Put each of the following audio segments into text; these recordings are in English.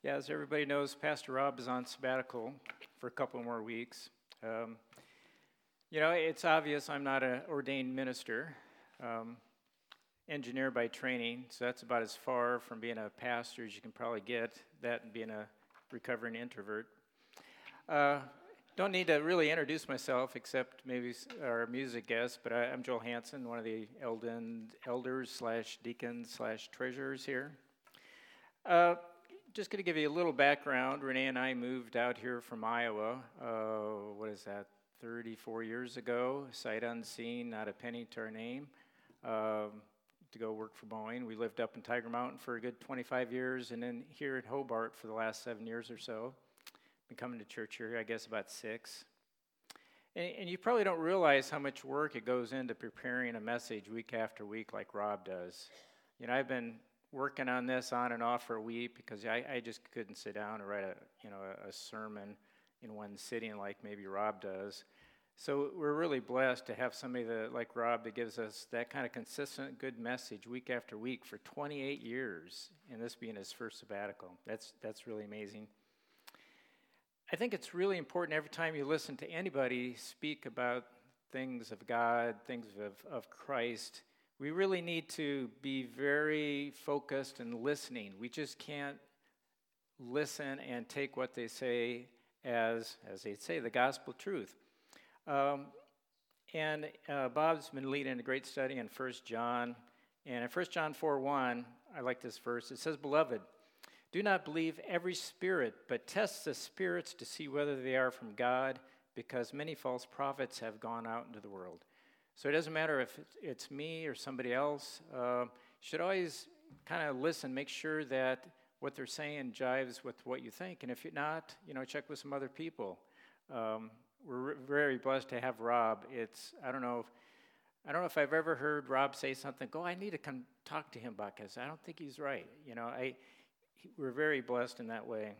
Yeah, as everybody knows, Pastor Rob is on sabbatical for a couple more weeks. It's obvious I'm not an ordained minister, engineer by training, so that's about as far from being a pastor as you can probably get, that and being a recovering introvert. Don't need to really introduce myself, except maybe our music guest, but I'm Joel Hansen, one of the elders/deacons/treasurers here. Just going to give you a little background. Renee and I moved out here from Iowa, 34 years ago, sight unseen, not a penny to our name, to go work for Boeing. We lived up in Tiger Mountain for a good 25 years, and then here at Hobart for the last 7 years or so. Been coming to church here, I guess, about 6. And you probably don't realize how much work it goes into preparing a message week after week like Rob does. I've been working on this on and off for a week because I just couldn't sit down and write a sermon in one sitting like maybe Rob does. So we're really blessed to have somebody like Rob that gives us that kind of consistent good message week after week for 28 years, and this being his first sabbatical. That's really amazing. I think it's really important every time you listen to anybody speak about things of God, things of Christ. We really need to be very focused and listening. We just can't listen and take what they say as they say, the gospel truth. Bob's been leading a great study in 1 John. And in 1 John 4:1, I like this verse. It says, "Beloved, do not believe every spirit, but test the spirits to see whether they are from God, because many false prophets have gone out into the world." So it doesn't matter if it's me or somebody else. You should always kind of listen, make sure that what they're saying jives with what you think. And if you're not, check with some other people. We're very blessed to have Rob. I don't know if I've ever heard Rob say something, I need to come talk to him about this. I don't think he's right. We're very blessed in that way.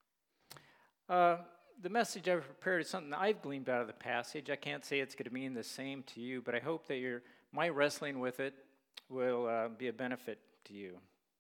The message I've prepared is something I've gleaned out of the passage. I can't say it's going to mean the same to you, but I hope that my wrestling with it will be a benefit to you.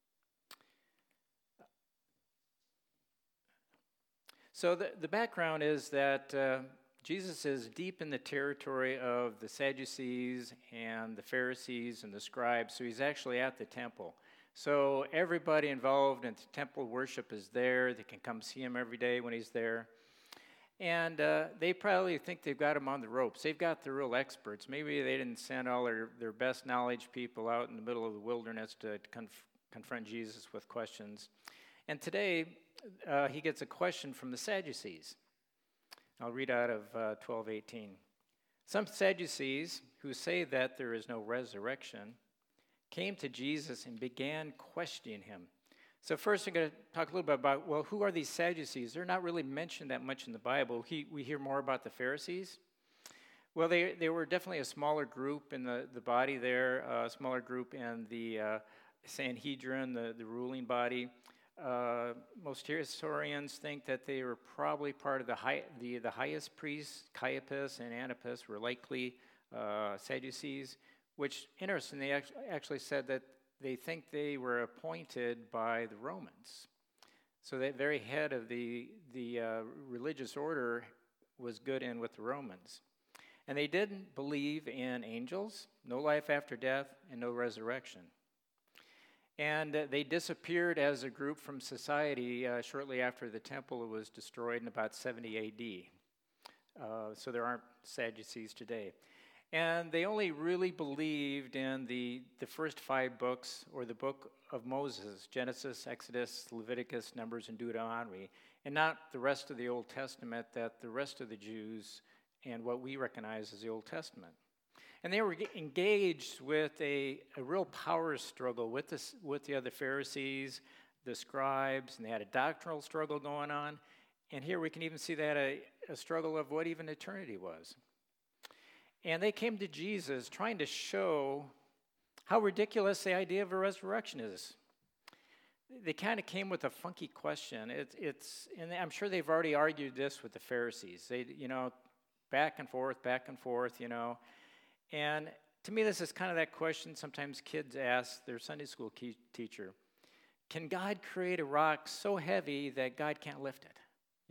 So the background is that Jesus is deep in the territory of the Sadducees and the Pharisees and the scribes, so he's actually at the temple. So everybody involved in temple worship is there. They can come see him every day when he's there. And they probably think they've got him on the ropes. They've got the real experts. Maybe they didn't send all their best knowledge people out in the middle of the wilderness to confront Jesus with questions. And today, he gets a question from the Sadducees. I'll read out of 12:18. "Some Sadducees, who say that there is no resurrection, came to Jesus and began questioning him." So first I'm going to talk a little bit about, who are these Sadducees? They're not really mentioned that much in the Bible. We hear more about the Pharisees. Well, they were definitely a smaller group in the body there, a smaller group in the Sanhedrin, the ruling body. Most historians think that they were probably part of the highest priests. Caiaphas and Antipas were likely Sadducees, which, interesting, they actually said that they think they were appointed by the Romans. So the very head of the religious order was good in with the Romans. And they didn't believe in angels, no life after death, and no resurrection. And they disappeared as a group from society shortly after the temple was destroyed in about 70 A.D. So there aren't Sadducees today. And they only really believed in the first 5 books, or the book of Moses, Genesis, Exodus, Leviticus, Numbers, and Deuteronomy, and not the rest of the Old Testament that the rest of the Jews and what we recognize as the Old Testament. And they were engaged with a real power struggle with the other Pharisees, the scribes, and they had a doctrinal struggle going on. And here we can even see that a struggle of what even eternity was. And they came to Jesus trying to show how ridiculous the idea of a resurrection is. They kind of came with a funky question. And I'm sure they've already argued this with the Pharisees. They, back and forth. And to me, this is kind of that question sometimes kids ask their Sunday school teacher. can God create a rock so heavy that God can't lift it?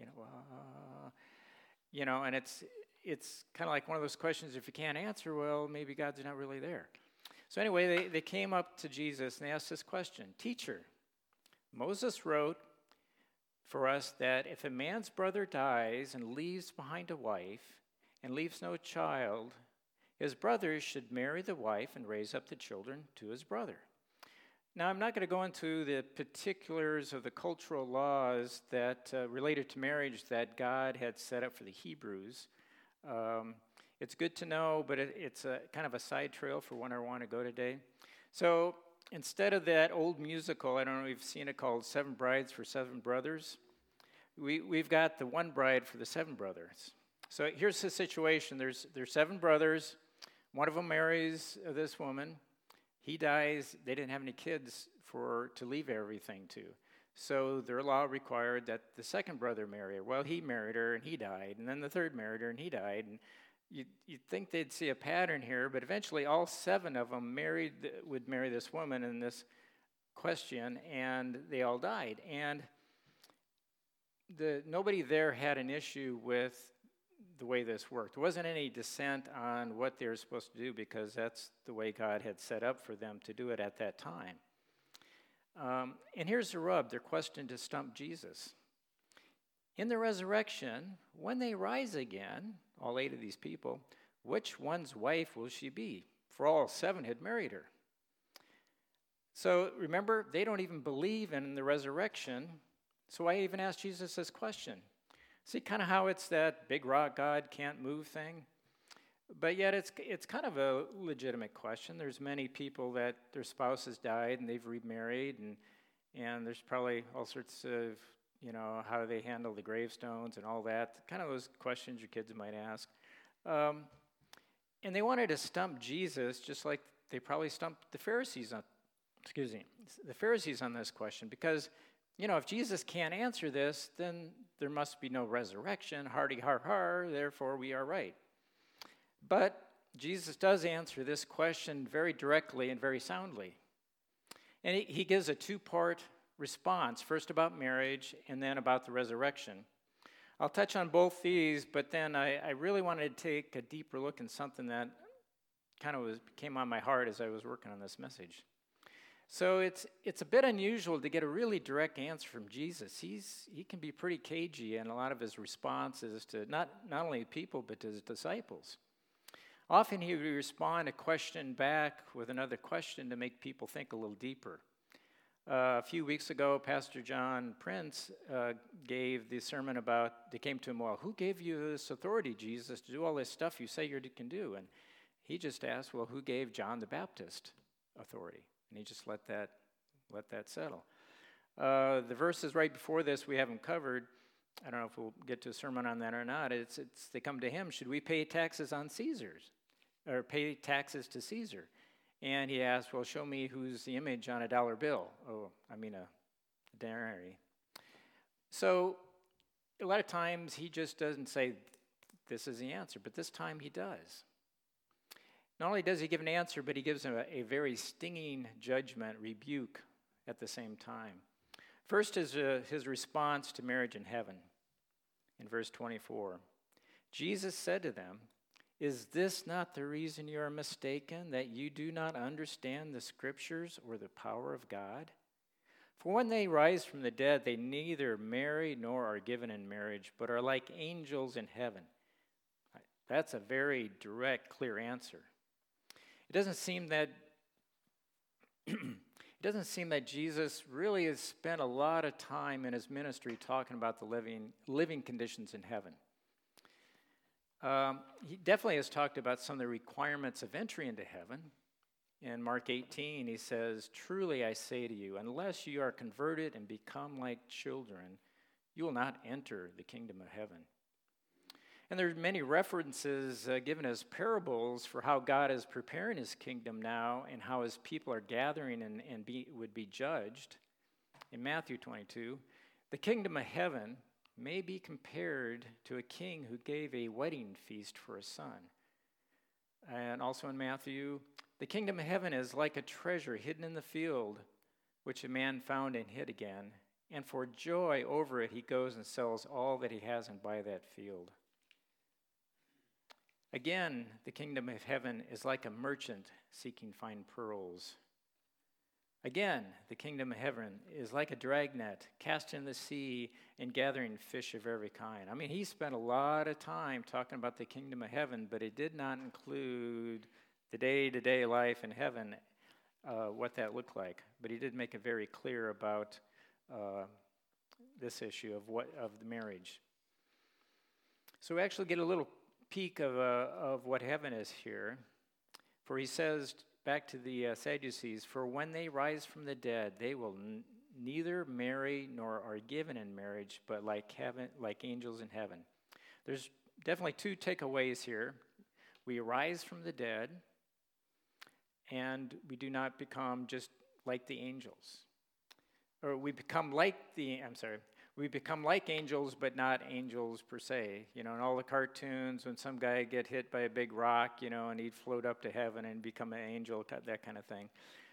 And it's kind of like one of those questions, if you can't answer, well, maybe God's not really there. So anyway, they came up to Jesus and they asked this question, Teacher, Moses wrote for us that if a man's brother dies and leaves behind a wife and leaves no child, his brother should marry the wife and raise up the children to his brother. Now, I'm not going to go into the particulars of the cultural laws that related to marriage that God had set up for the Hebrews. It's good to know, but it's a kind of a side trail for when I want to go today. So instead of that old musical, I don't know if you've seen it, called Seven Brides for Seven Brothers, we've got the one bride for the seven brothers. So here's the situation. There's seven brothers. One of them marries this woman. He dies. They didn't have any kids to leave everything to. So their law required that the second brother marry her. Well, he married her, and he died. And then the third married her, and he died. And you'd think they'd see a pattern here, but eventually all seven of them would marry this woman in this question, and they all died. And nobody there had an issue with the way this worked. There wasn't any dissent on what they were supposed to do because that's the way God had set up for them to do it at that time. And here's the rub, their question to stump Jesus. In the resurrection, when they rise again, all 8 of these people, which one's wife will she be? For all 7 had married her. So remember, they don't even believe in the resurrection. So why even ask Jesus this question? See kind of how it's that big rock God can't move thing? But yet it's kind of a legitimate question. There's many people that their spouses died and they've remarried, and there's probably all sorts of, how do they handle the gravestones and all that, kind of those questions your kids might ask. And they wanted to stump Jesus just like they probably stumped the Pharisees on this question, because if Jesus can't answer this, then there must be no resurrection, hardy har har, therefore we are right. But Jesus does answer this question very directly and very soundly. And he gives a 2-part response, first about marriage and then about the resurrection. I'll touch on both these, but then I really wanted to take a deeper look in something that kind of came on my heart as I was working on this message. So it's a bit unusual to get a really direct answer from Jesus. He can be pretty cagey in a lot of his responses to not only people, but to his disciples. Often he would respond a question back with another question to make people think a little deeper. A few weeks ago, Pastor John Prince gave the sermon about, they came to him, well, who gave you this authority, Jesus, to do all this stuff you say you can do? And he just asked, well, who gave John the Baptist authority? And he just let that settle. The verses right before this we haven't covered. I don't know if we'll get to a sermon on that or not. They come to him, should we pay taxes on Caesar's? Or pay taxes to Caesar? And he asked, well, show me who's the image on a dollar bill. A denary. So a lot of times he just doesn't say, this is the answer, but this time he does. Not only does he give an answer, but he gives a very stinging judgment, rebuke at the same time. First is his response to marriage in heaven. In verse 24, Jesus said to them, is this not the reason you are mistaken, that you do not understand the Scriptures or the power of God? For when they rise from the dead, they neither marry nor are given in marriage, but are like angels in heaven. That's a very direct, clear answer. It doesn't seem that Jesus really has spent a lot of time in his ministry talking about the living conditions in heaven. He definitely has talked about some of the requirements of entry into heaven. In Mark 18, he says, truly I say to you, unless you are converted and become like children, you will not enter the kingdom of heaven. And there are many references given as parables for how God is preparing his kingdom now and how his people are gathering and would be judged. In Matthew 22, the kingdom of heaven may be compared to a king who gave a wedding feast for his son. And also in Matthew, the kingdom of heaven is like a treasure hidden in the field, which a man found and hid again. And for joy over it, he goes and sells all that he has and buys that field. Again, the kingdom of heaven is like a merchant seeking fine pearls. Again, the kingdom of heaven is like a dragnet cast in the sea and gathering fish of every kind. I mean, he spent a lot of time talking about the kingdom of heaven, but it did not include the day-to-day life in heaven, what that looked like. But he did make it very clear about this issue of the marriage. So we actually get a little peek of what heaven is here. For he says, back to the Sadducees, for when they rise from the dead, they will neither marry nor are given in marriage, but like angels in heaven. There's definitely two takeaways here. We rise from the dead, and we do not become just like the angels. Or we become like angels, but not angels per se. You know, in all the cartoons, when some guy get hit by a big rock, you know, and he'd float up to heaven and become an angel, that kind of thing.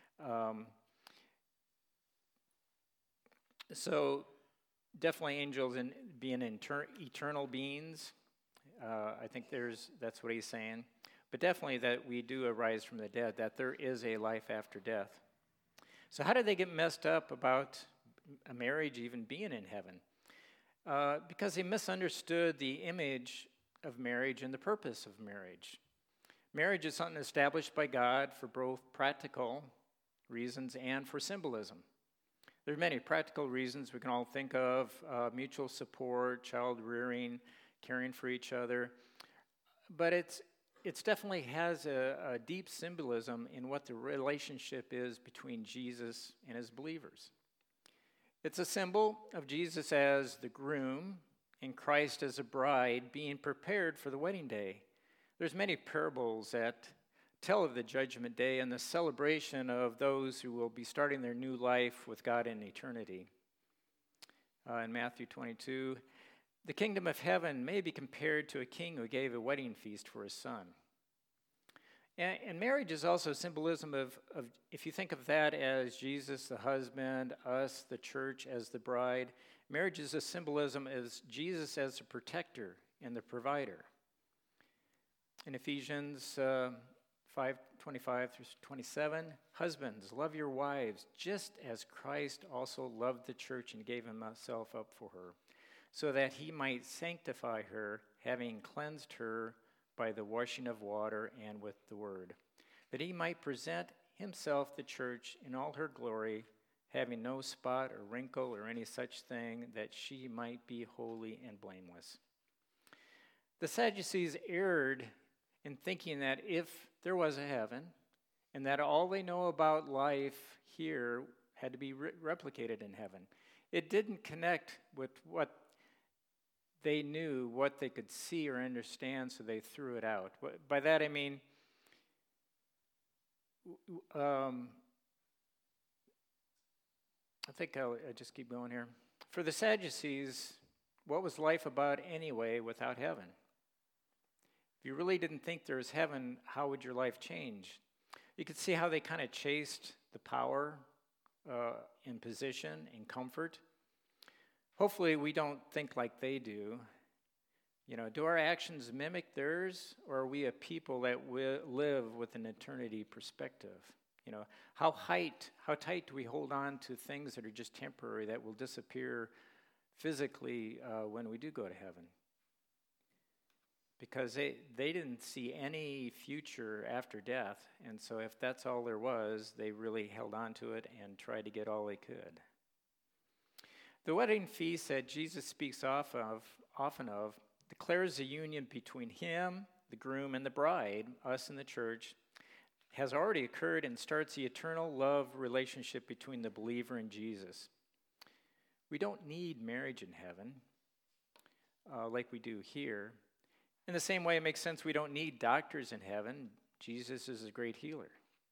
So definitely angels and being eternal beings. I think that's what he's saying. But definitely that we do arise from the dead, that there is a life after death. So how did they get messed up about a marriage even being in heaven? Because they misunderstood the image of marriage and the purpose of marriage. Marriage is something established by God for both practical reasons and for symbolism. There are many practical reasons we can all think of: mutual support, child rearing, caring for each other. But it's definitely has a deep symbolism in what the relationship is between Jesus and his believers. It's a symbol of Jesus as the groom and Christ as a bride being prepared for the wedding day. There's many parables that tell of the judgment day and the celebration of those who will be starting their new life with God in eternity. In Matthew 22, the kingdom of heaven may be compared to a king who gave a wedding feast for his son. And marriage is also symbolism of, if you think of that as Jesus, the husband, us, the church, as the bride, marriage is a symbolism as Jesus as the protector and the provider. In Ephesians 5:25 through 27, husbands, love your wives, just as Christ also loved the church and gave himself up for her, so that he might sanctify her, having cleansed her by the washing of water and with the word, that he might present himself the church in all her glory, having no spot or wrinkle or any such thing, that she might be holy and blameless. The Sadducees erred in thinking that if there was a heaven, and that all they know about life here had to be replicated in heaven. It didn't connect with what they knew, what they could see or understand, so they threw it out. By that I mean, I think I'll just keep going here. For the Sadducees, what was life about anyway without heaven? If you really didn't think there was heaven, how would your life change? You could see how they kind of chased the power and position and comfort. Hopefully we don't think like they do. You know, do our actions mimic theirs, or are we a people that live with an eternity perspective? You know, how tight do we hold on to things that are just temporary, that will disappear physically when we do go to heaven? Because they didn't see any future after death, and so if that's all there was, they really held on to it and tried to get all they could. The wedding feast that Jesus speaks often of declares the union between him, the groom, and the bride, us and the church, has already occurred and starts the eternal love relationship between the believer and Jesus. We don't need marriage in heaven like we do here. In the same way, it makes sense we don't need doctors in heaven. Jesus is a great healer.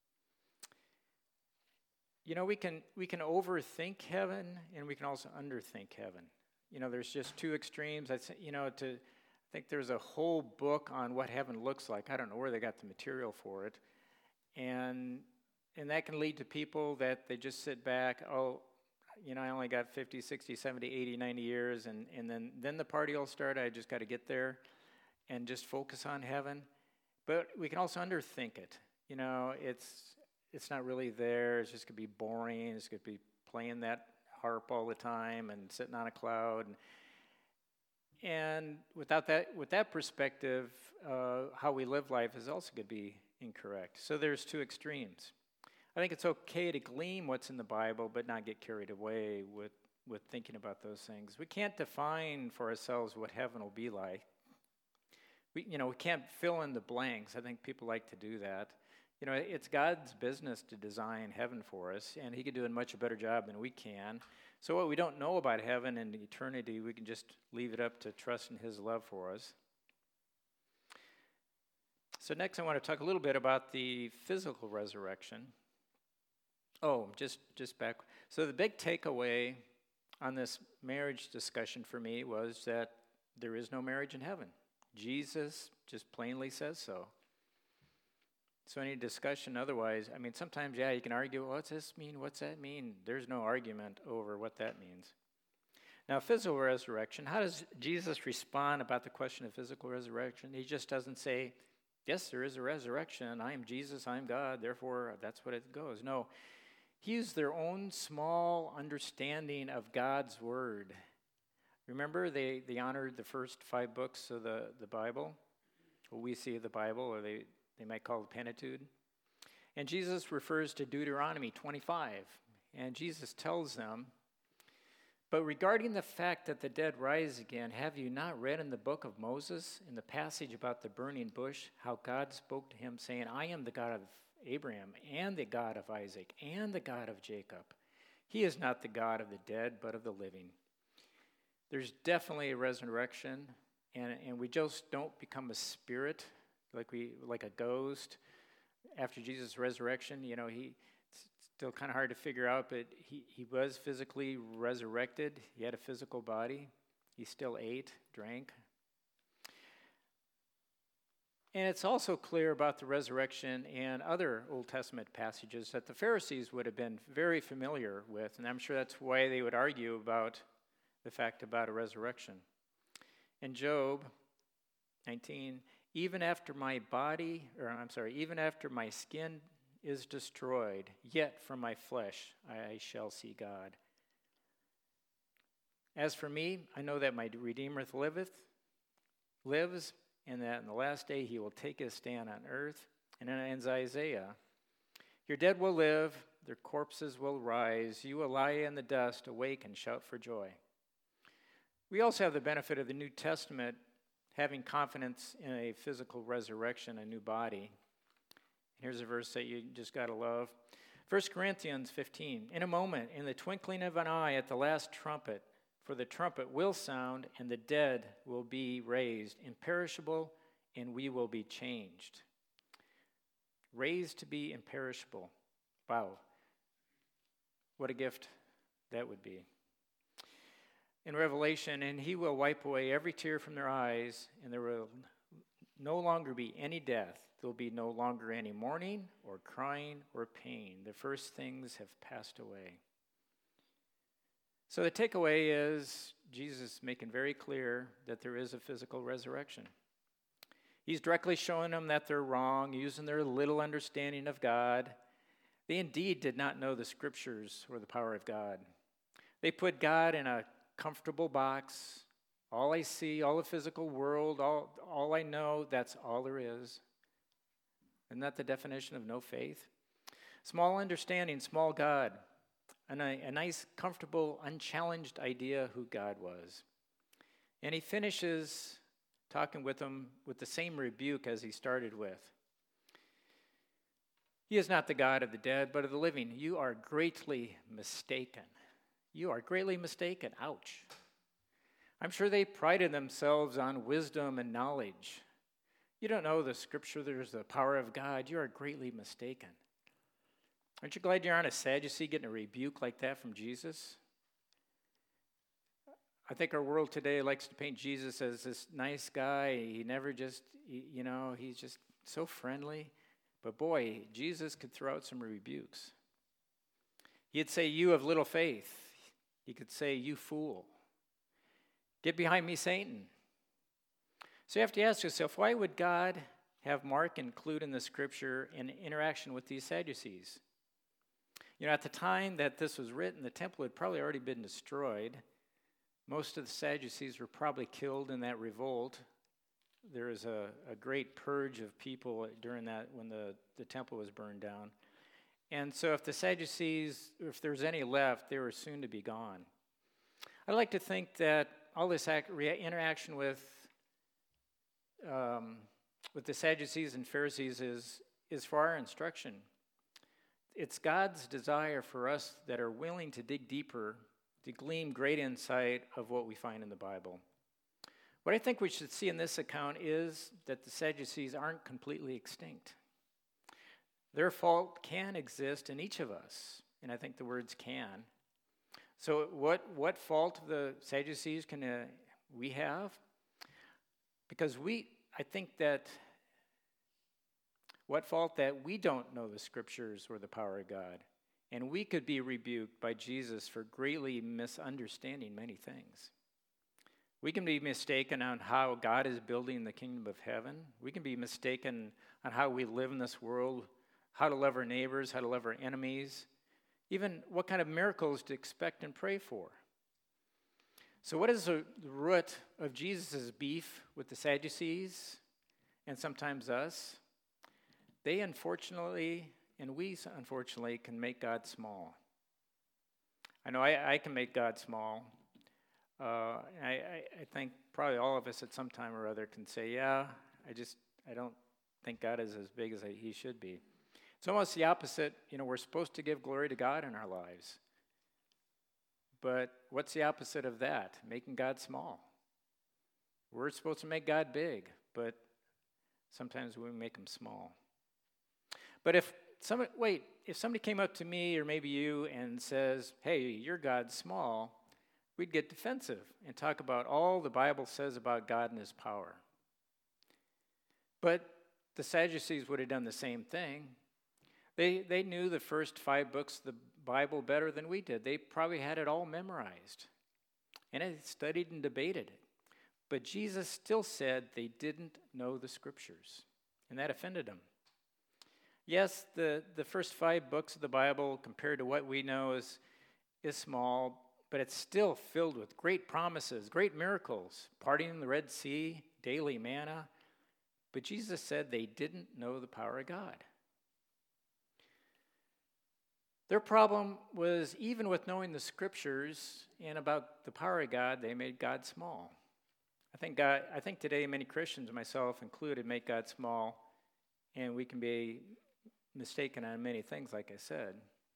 You know, we can overthink heaven, and we can also underthink heaven. You know, there's just two extremes. I think there's a whole book on what heaven looks like. I don't know where they got the material for it. And and that can lead to people that they just sit back, oh, I only got 50, 60, 70, 80, 90 years, and then the party will start. I just got to get there and just focus on heaven. But we can also underthink it. It's not really there. It's just going to be boring. It's going to be playing that harp all the time and sitting on a cloud. And with that perspective, how we live life is also going to be incorrect. So there's two extremes. I think it's okay to glean what's in the Bible, but not get carried away with thinking about those things. We can't define for ourselves what heaven will be like. We can't fill in the blanks. I think people like to do that. It's God's business to design heaven for us, and he can do a much better job than we can. So what we don't know about heaven and eternity, we can just leave it up to trust in his love for us. So next I want to talk a little bit about the physical resurrection. Oh, just back. So the big takeaway on this marriage discussion for me was that there is no marriage in heaven. Jesus just plainly says so. So any discussion otherwise, sometimes, you can argue, what's this mean? What's that mean? There's no argument over what that means. Now, physical resurrection, how does Jesus respond about the question of physical resurrection? He just doesn't say, yes, there is a resurrection. I am Jesus, I am God, therefore that's what it goes. No, he used their own small understanding of God's word. Remember, they honored the first 5 books of the Bible, what we see of the Bible, or they might call it Pentateuch. And Jesus refers to Deuteronomy 25. And Jesus tells them, but regarding the fact that the dead rise again, have you not read in the book of Moses, in the passage about the burning bush, how God spoke to him, saying, I am the God of Abraham, and the God of Isaac, and the God of Jacob. He is not the God of the dead, but of the living. There's definitely a resurrection, and we just don't become a spirit, like a ghost. After Jesus' resurrection, it's still kind of hard to figure out, but he was physically resurrected. He had a physical body. He still ate, drank. And it's also clear about the resurrection and other Old Testament passages that the Pharisees would have been very familiar with, and I'm sure that's why they would argue about the fact about a resurrection. In Job 19, even after my skin is destroyed, yet from my flesh I shall see God. As for me, I know that my Redeemer lives, and that in the last day he will take his stand on earth. And then it ends Isaiah. Your dead will live, their corpses will rise. You will lie in the dust, awake and shout for joy. We also have the benefit of the New Testament having confidence in a physical resurrection, a new body. Here's a verse that you just got to love. 1 Corinthians 15, in a moment, in the twinkling of an eye at the last trumpet, for the trumpet will sound, and the dead will be raised, imperishable, and we will be changed. Raised to be imperishable. Wow. What a gift that would be. In Revelation, and he will wipe away every tear from their eyes, and there will no longer be any death. There will be no longer any mourning or crying or pain. The first things have passed away. So the takeaway is Jesus making very clear that there is a physical resurrection. He's directly showing them that they're wrong, using their little understanding of God. They indeed did not know the scriptures or the power of God. They put God in a comfortable box. All I see, all the physical world, all I know, that's all there is. Isn't that the definition of no faith? Small understanding, small God. And a nice, comfortable, unchallenged idea who God was. And he finishes talking with them with the same rebuke as he started with. He is not the God of the dead, but of the living. You are greatly mistaken. You are greatly mistaken. Ouch. I'm sure they prided themselves on wisdom and knowledge. You don't know the scripture, there's the power of God. You are greatly mistaken. Aren't you glad you're on a Sadducee getting a rebuke like that from Jesus? I think our world today likes to paint Jesus as this nice guy. He never just, he's just so friendly. But boy, Jesus could throw out some rebukes. He'd say, "You of little faith." He could say, "You fool. Get behind me, Satan." So you have to ask yourself, why would God have Mark include in the scripture an interaction with these Sadducees? You know, at the time that this was written, the temple had probably already been destroyed. Most of the Sadducees were probably killed in that revolt. There was a great purge of people during that when the temple was burned down. And so if the Sadducees, if there was any left, they were soon to be gone. I'd like to think that all this interaction with the Sadducees and Pharisees is for our instruction. It's God's desire for us that are willing to dig deeper to glean great insight of what we find in the Bible. What I think we should see in this account is that the Sadducees aren't completely extinct. Their fault can exist in each of us, and I think the words can. So what fault of the Sadducees can we have? Because I think that what fault that we don't know the scriptures or the power of God, and we could be rebuked by Jesus for greatly misunderstanding many things. We can be mistaken on how God is building the kingdom of heaven. We can be mistaken on how we live in this world, how to love our neighbors, how to love our enemies, even what kind of miracles to expect and pray for. So what is the root of Jesus' beef with the Sadducees and sometimes us? They unfortunately, and we unfortunately, can make God small. I know I can make God small. I think probably all of us at some time or other can say, yeah, I don't think God is as big as he should be. It's almost the opposite. You know, we're supposed to give glory to God in our lives. But what's the opposite of that? Making God small. We're supposed to make God big, but sometimes we make him small. But if somebody came up to me or maybe you and says, "Hey, your God's small," we'd get defensive and talk about all the Bible says about God and his power. But the Sadducees would have done the same thing. They knew the first 5 books of the Bible better than we did. They probably had it all memorized. And they studied and debated it. But Jesus still said they didn't know the scriptures. And that offended them. Yes, the first 5 books of the Bible, compared to what we know, is small, but it's still filled with great promises, great miracles, parting the Red Sea, daily manna. But Jesus said they didn't know the power of God. Their problem was, even with knowing the scriptures and about the power of God, they made God small. I think today many Christians, myself included, make God small, and we can be mistaken on many things, like I said.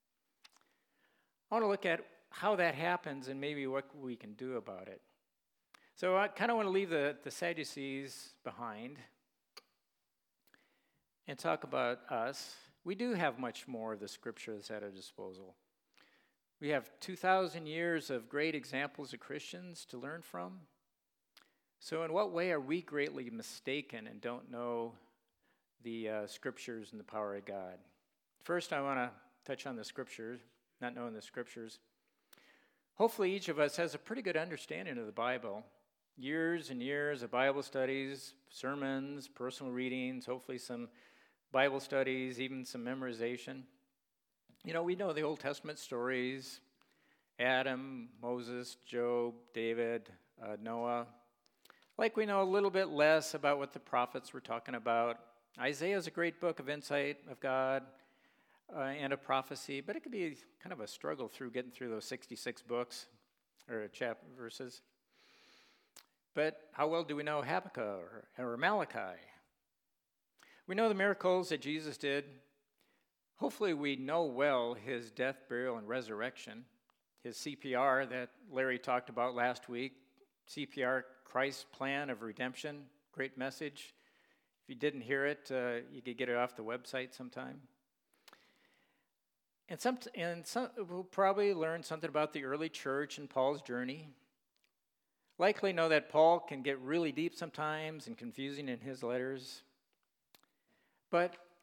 I want to look at how that happens and maybe what we can do about it. So I kind of want to leave the Sadducees behind and talk about us. We do have much more of the scriptures at our disposal. We have 2,000 years of great examples of Christians to learn from. So in what way are we greatly mistaken and don't know the scriptures and the power of God? First, I want to touch on the scriptures, not knowing the scriptures. Hopefully each of us has a pretty good understanding of the Bible. Years and years of Bible studies, sermons, personal readings, hopefully some Bible studies, even some memorization. You know, we know the Old Testament stories: Adam, Moses, Job, David, Noah. Like we know a little bit less about what the prophets were talking about. Isaiah is a great book of insight of God and of prophecy, but it could be kind of a struggle getting through those 66 books or verses. But how well do we know Habakkuk or Malachi? We know the miracles that Jesus did. Hopefully we know well his death, burial, and resurrection. His CPR that Larry talked about last week. CPR, Christ's plan of redemption. Great message. If you didn't hear it, you could get it off the website sometime. And we'll probably learn something about the early church and Paul's journey. Likely know that Paul can get really deep sometimes and confusing in his letters. But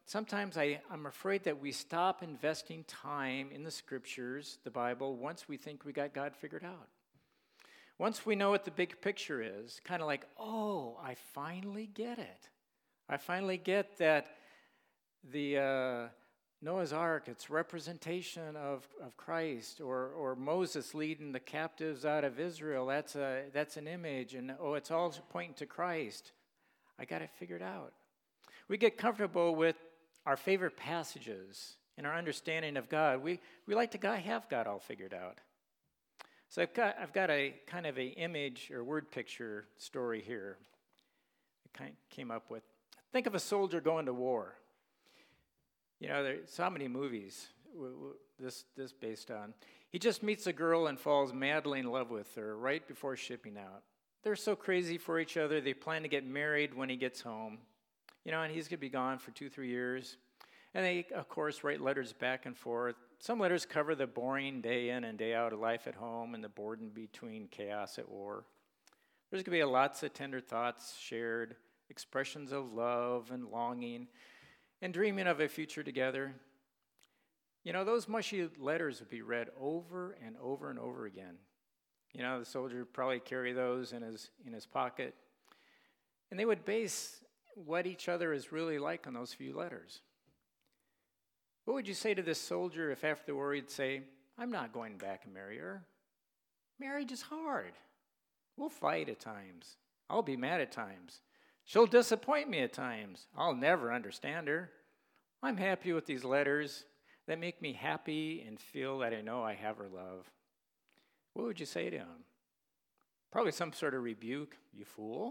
sometimes I'm afraid that we stop investing time in the scriptures, the Bible, once we think we got God figured out. Once we know what the big picture is, kind of like, oh, I finally get it. I finally get that the Noah's Ark, it's representation of Christ, or Moses leading the captives out of Israel. That's an image, and it's all pointing to Christ. I got it figured out. We get comfortable with our favorite passages and our understanding of God. We like to have God all figured out. So I've got a kind of an image or word picture story here. I kind of came up with. Think of a soldier going to war. You know, there's so many movies this based on. He just meets a girl and falls madly in love with her right before shipping out. They're so crazy for each other, they plan to get married when he gets home. You know, and he's going to be gone for 2-3 years. And they, of course, write letters back and forth. Some letters cover the boring day in and day out of life at home and the boredom between chaos at war. There's going to be lots of tender thoughts shared, expressions of love and longing, and dreaming of a future together. You know, those mushy letters would be read over and over and over again. You know, the soldier would probably carry those in his pocket. And they would base what each other is really like on those few letters. What would you say to this soldier if after the war he'd say, I'm not going back and marry her. Marriage is hard. We'll fight at times. I'll be mad at times. She'll disappoint me at times. I'll never understand her. I'm happy with these letters that make me happy and feel that I know I have her love. What would you say to him? Probably some sort of rebuke. You fool.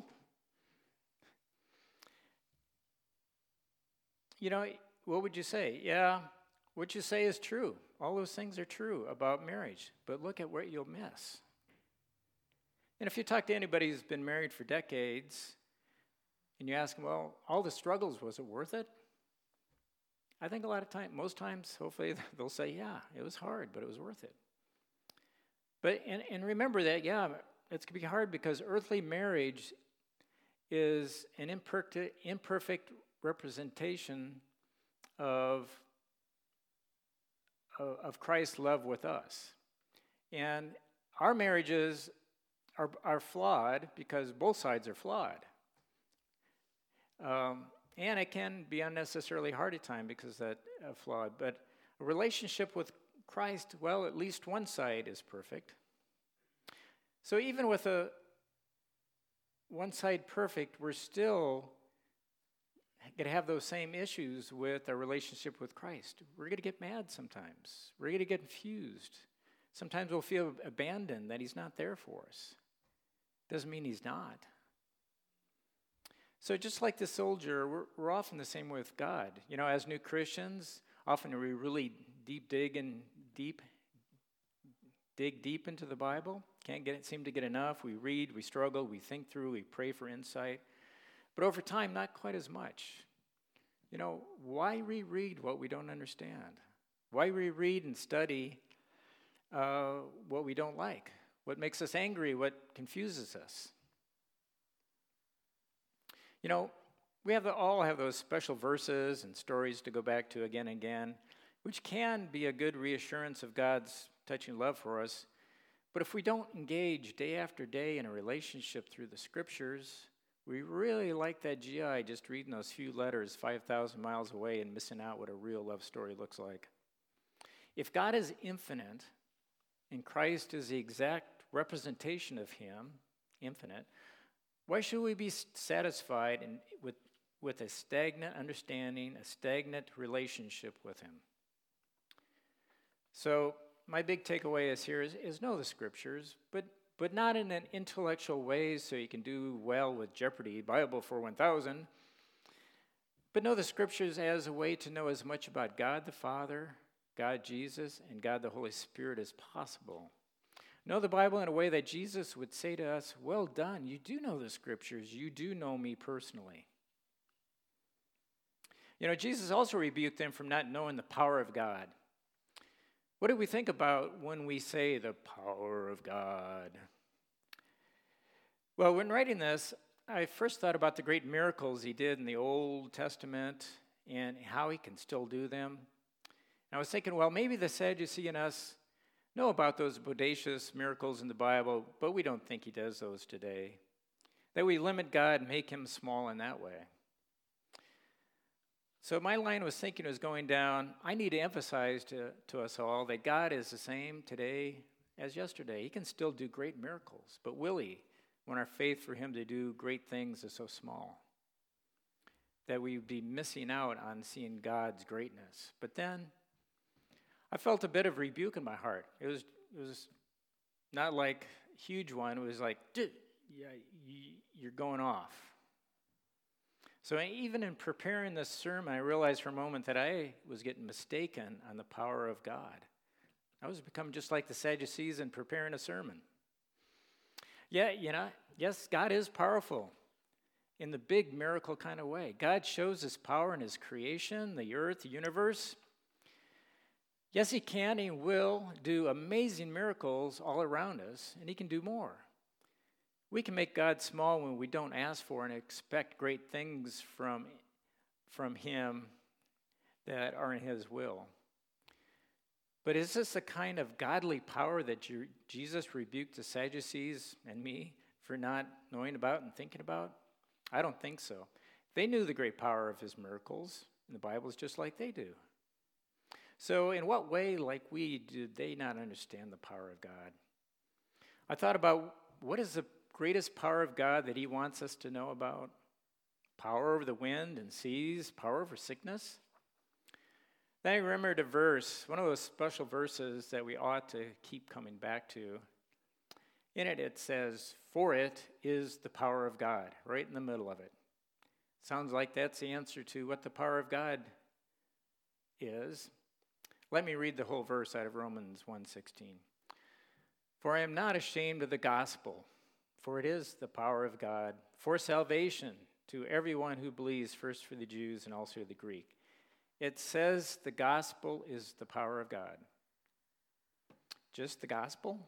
You know, what would you say? Yeah, what you say is true. All those things are true about marriage, but look at what you'll miss. And if you talk to anybody who's been married for decades, and you ask them, well, all the struggles, was it worth it? I think most times, hopefully, they'll say, yeah, it was hard, but it was worth it. But, and remember that, yeah, it's going to be hard because earthly marriage is an imperfect representation of Christ's love with us. And our marriages are flawed because both sides are flawed. And it can be unnecessarily hard at times because that's flawed. But a relationship with Christ, well, at least one side is perfect. So even with one side perfect, we're still going to have those same issues with our relationship with Christ. We're going to get mad sometimes. We're going to get confused. Sometimes we'll feel abandoned, that he's not there for us. Doesn't mean he's not. So just like the soldier, we're often the same with God. You know, as new Christians, often we really dig deep into the Bible. Can't seem to get enough. We read, we struggle, we think through, we pray for insight. But over time, not quite as much. You know, why reread what we don't understand? Why reread and study what we don't like? What makes us angry? What confuses us? You know, we all have those special verses and stories to go back to again and again, which can be a good reassurance of God's touching love for us. But if we don't engage day after day in a relationship through the scriptures, we really like that GI just reading those few letters 5,000 miles away and missing out what a real love story looks like. If God is infinite and Christ is the exact representation of him, infinite, why should we be satisfied with a stagnant understanding, a stagnant relationship with him? So my big takeaway is know the scriptures, but not in an intellectual way so you can do well with Jeopardy, Bible for 1,000, but know the scriptures as a way to know as much about God the Father, God Jesus, and God the Holy Spirit as possible. Know the Bible in a way that Jesus would say to us, well done, you do know the scriptures, you do know me personally. You know, Jesus also rebuked them from not knowing the power of God. What do we think about when we say the power of God? Well, when writing this, I first thought about the great miracles he did in the Old Testament and how he can still do them. And I was thinking, well, maybe the Sadducee in us know about those bodacious miracles in the Bible, but we don't think he does those today. That we limit God and make him small in that way. So my line of thinking was going down, I need to emphasize to us all that God is the same today as yesterday. He can still do great miracles, but will he when our faith for him to do great things is so small? That we would be missing out on seeing God's greatness. But then I felt a bit of rebuke in my heart. It was not like a huge one. It was like, yeah, you're going off. So even in preparing this sermon, I realized for a moment that I was getting mistaken on the power of God. I was becoming just like the Sadducees in preparing a sermon. Yeah, yes, God is powerful in the big miracle kind of way. God shows his power in his creation, the earth, the universe. Yes, he can and will do amazing miracles all around us, and he can do more. We can make God small when we don't ask for and expect great things from him that are in his will. But is this the kind of godly power that Jesus rebuked the Sadducees and me for not knowing about and thinking about? I don't think so. They knew the great power of his miracles, and the Bible is just like they do. So in what way, like we, did they not understand the power of God? I thought about what is the greatest power of God that he wants us to know about? Power over the wind and seas, power over sickness. Then I remembered a verse, one of those special verses that we ought to keep coming back to. In it, it says, "For it is the power of God," right in the middle of it. Sounds like that's the answer to what the power of God is. Let me read the whole verse out of Romans 1:16. "For I am not ashamed of the gospel, for it is the power of God for salvation to everyone who believes, first for the Jews and also the Greek." It says the gospel is the power of God. Just the gospel?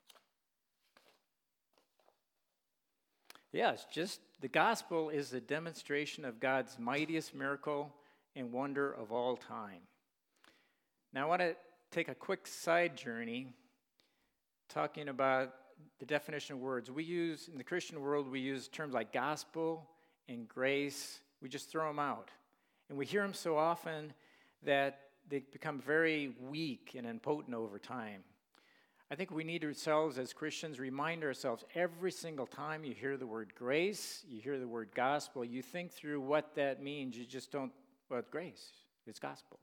Yes, just the gospel is the demonstration of God's mightiest miracle and wonder of all time. Now I want to take a quick side journey talking about the definition of words. We use, in the Christian world, we use terms like gospel and grace. We just throw them out. And we hear them so often that they become very weak and impotent over time. I think we need ourselves as Christians remind ourselves every single time you hear the word grace, you hear the word gospel, you think through what that means. You just don't, well, it's grace, it's gospel.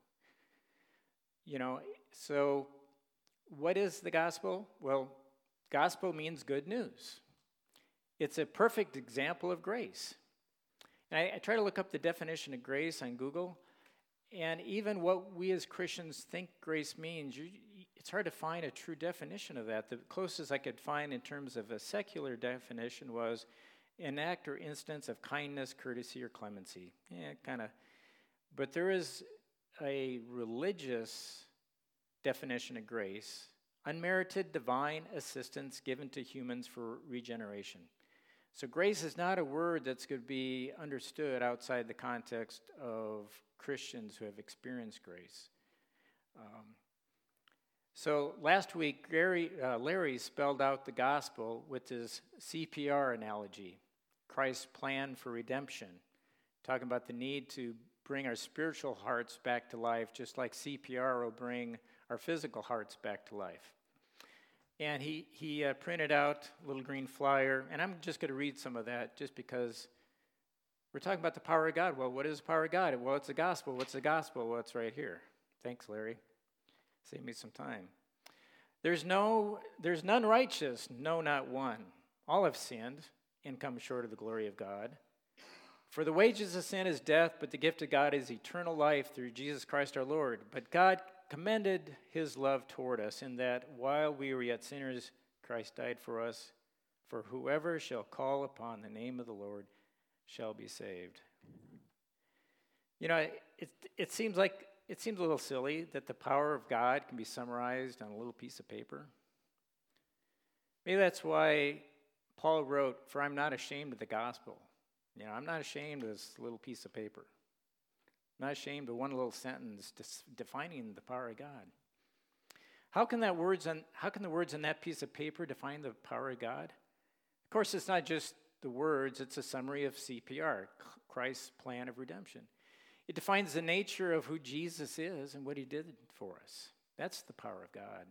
So what is the gospel? Well, gospel means good news. It's a perfect example of grace. And I try to look up the definition of grace on Google, and even what we as Christians think grace means, it's hard to find a true definition of that. The closest I could find in terms of a secular definition was an act or instance of kindness, courtesy, or clemency. Yeah, kind of. But there is a religious definition of grace: unmerited divine assistance given to humans for regeneration. So grace is not a word that's going to be understood outside the context of Christians who have experienced grace. So last week, Larry spelled out the gospel with his CPR analogy, Christ's plan for redemption, talking about the need to bring our spiritual hearts back to life, just like CPR will bring our physical hearts back to life. And he printed out a little green flyer, and I'm just going to read some of that just because we're talking about the power of God. Well, what is the power of God? Well, it's the gospel. What's the gospel? Well, it's right here. Thanks, Larry. Save me some time. There's none righteous, no, not one. All have sinned and come short of the glory of God. For the wages of sin is death, but the gift of God is eternal life through Jesus Christ our Lord. But God commended his love toward us in that while we were yet sinners, Christ died for us. For whoever shall call upon the name of the Lord shall be saved. It seems a little silly that the power of God can be summarized on a little piece of paper. Maybe that's why Paul wrote, "For I'm not ashamed of the gospel." I'm not ashamed of this little piece of paper. not ashamed of one little sentence defining the power of God. How can the words on that piece of paper define the power of God? Of course, it's not just the words, it's a summary of CPR, Christ's plan of redemption. It defines the nature of who Jesus is and what he did for us. That's the power of God.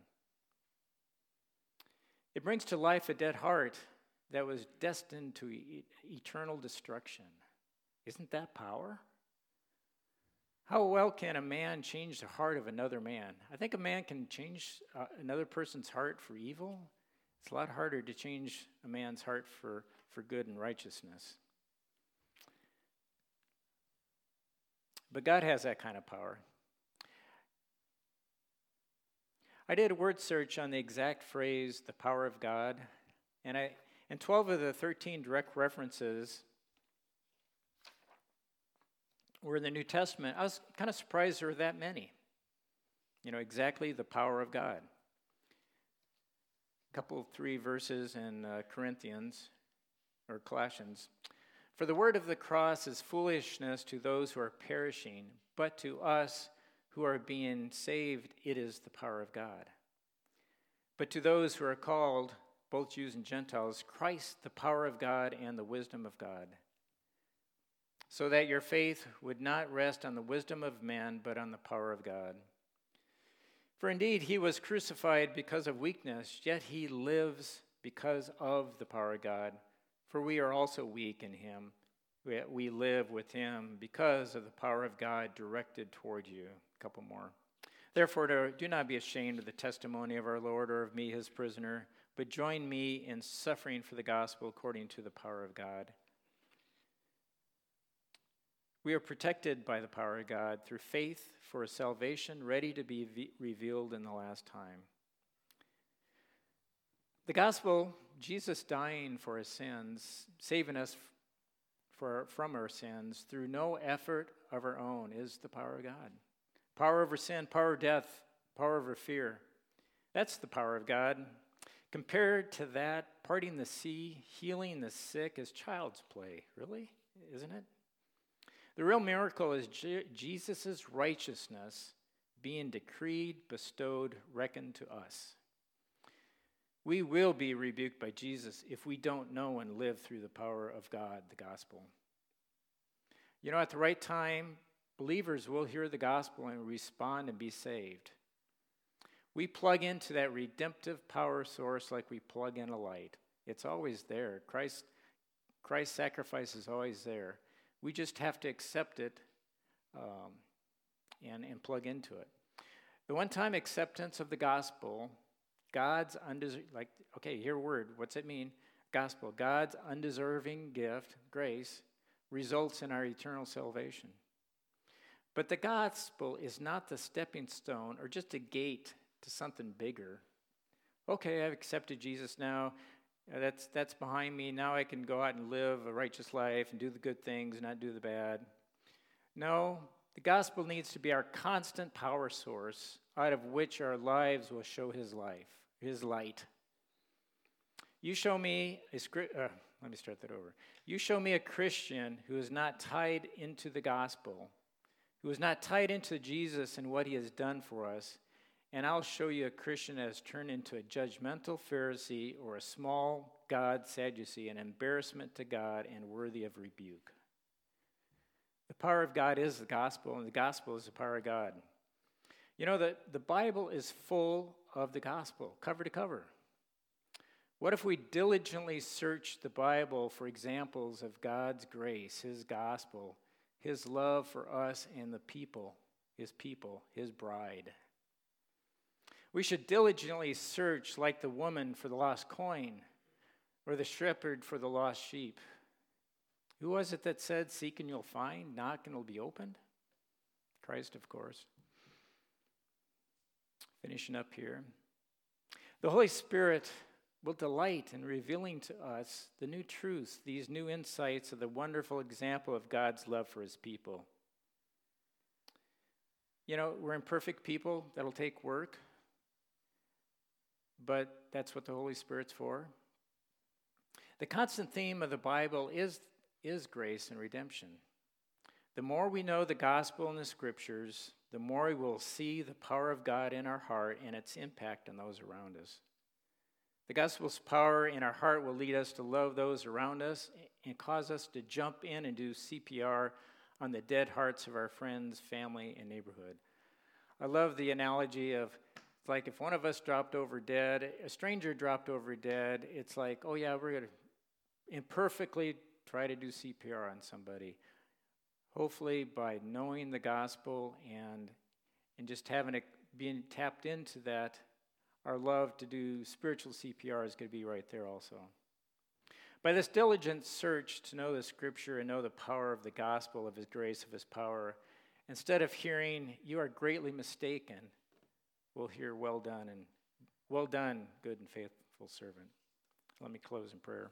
It brings to life a dead heart that was destined to eternal destruction. Isn't that power? How well can a man change the heart of another man? I think a man can change another person's heart for evil. It's a lot harder to change a man's heart for good and righteousness. But God has that kind of power. I did a word search on the exact phrase, the power of God, and 12 of the 13 direct references were in the New Testament. I was kind of surprised there were that many. Exactly the power of God. A couple, 3 verses in Colossians. For the word of the cross is foolishness to those who are perishing, but to us who are being saved, it is the power of God. But to those who are called, both Jews and Gentiles, Christ, the power of God and the wisdom of God, so that your faith would not rest on the wisdom of men, but on the power of God. For indeed, he was crucified because of weakness, yet he lives because of the power of God. For we are also weak in him. We live with him because of the power of God directed toward you. A couple more. Therefore, do not be ashamed of the testimony of our Lord or of me, his prisoner, but join me in suffering for the gospel according to the power of God. We are protected by the power of God through faith for a salvation ready to be revealed in the last time. The gospel, Jesus dying for his sins, saving us from our sins through no effort of our own, is the power of God. Power over sin, power of death, power over fear. That's the power of God. Compared to that, parting the sea, healing the sick is child's play, really, isn't it? The real miracle is Jesus' righteousness being decreed, bestowed, reckoned to us. We will be rebuked by Jesus if we don't know and live through the power of God, the gospel. At the right time, believers will hear the gospel and respond and be saved. We plug into that redemptive power source like we plug in a light. It's always there. Christ's sacrifice is always there. We just have to accept it and plug into it. The one-time acceptance of the gospel, God's hear a word. What's it mean? Gospel. God's undeserving gift, grace, results in our eternal salvation. But the gospel is not the stepping stone or just a gate to something bigger. Okay, I've accepted Jesus now. That's behind me. Now I can go out and live a righteous life and do the good things and not do the bad. No, the gospel needs to be our constant power source out of which our lives will show his light. You show me You show me a Christian who is not tied into the gospel, who is not tied into Jesus and what he has done for us, and I'll show you a Christian that has turned into a judgmental Pharisee or a small God Sadducee, an embarrassment to God and worthy of rebuke. The power of God is the gospel, and the gospel is the power of God. The Bible is full of the gospel, cover to cover. What if we diligently search the Bible for examples of God's grace, his gospel, his love for us and the people, his bride? We should diligently search like the woman for the lost coin or the shepherd for the lost sheep. Who was it that said, seek and you'll find, knock and it'll be opened? Christ, of course. Finishing up here. The Holy Spirit will delight in revealing to us the new truths, these new insights of the wonderful example of God's love for his people. We're imperfect people. That'll take work. But that's what the Holy Spirit's for. The constant theme of the Bible is grace and redemption. The more we know the gospel and the scriptures, the more we will see the power of God in our heart and its impact on those around us. The gospel's power in our heart will lead us to love those around us and cause us to jump in and do CPR on the dead hearts of our friends, family, and neighborhood. I love the analogy of, it's like if one of us dropped over dead, a stranger dropped over dead, it's like, oh yeah, we're going to imperfectly try to do CPR on somebody. Hopefully by knowing the gospel and just having it, being tapped into that, our love to do spiritual CPR is going to be right there also. By this diligent search to know the scripture and know the power of the gospel, of his grace, of his power, instead of hearing, you are greatly mistaken, we'll hear, well done, good and faithful servant. Let me close in prayer.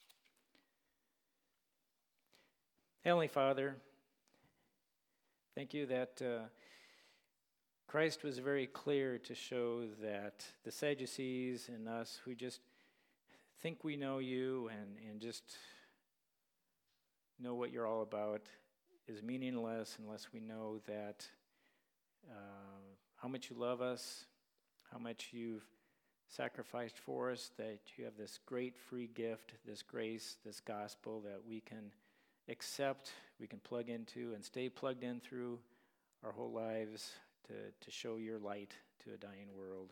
Heavenly Father, thank you that Christ was very clear to show that the Sadducees and us who just think we know you and just know what you're all about is meaningless unless we know that how much you love us, how much you've sacrificed for us, that you have this great free gift, this grace, this gospel that we can accept, we can plug into and stay plugged in through our whole lives to show your light to a dying world.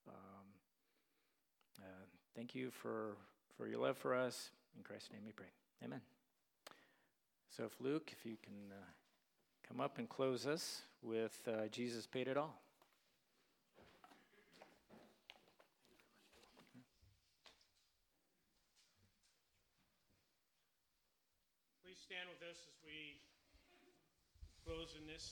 Thank you for your love for us. In Christ's name we pray. Amen. So if Luke, if you can come up and close us with Jesus Paid It All. Please stand with us as we close in this.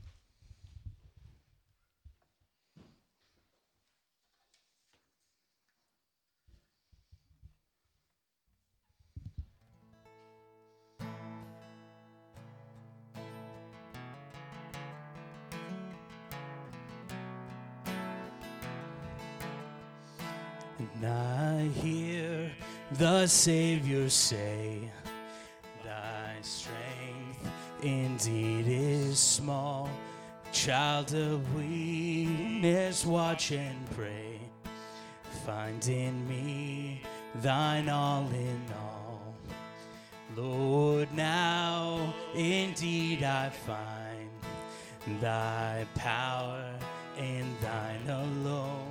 And I hear the Savior say, thy strength indeed is small. Child of weakness, watch and pray. Find in me thine all in all. Lord, now indeed I find thy power in thine alone.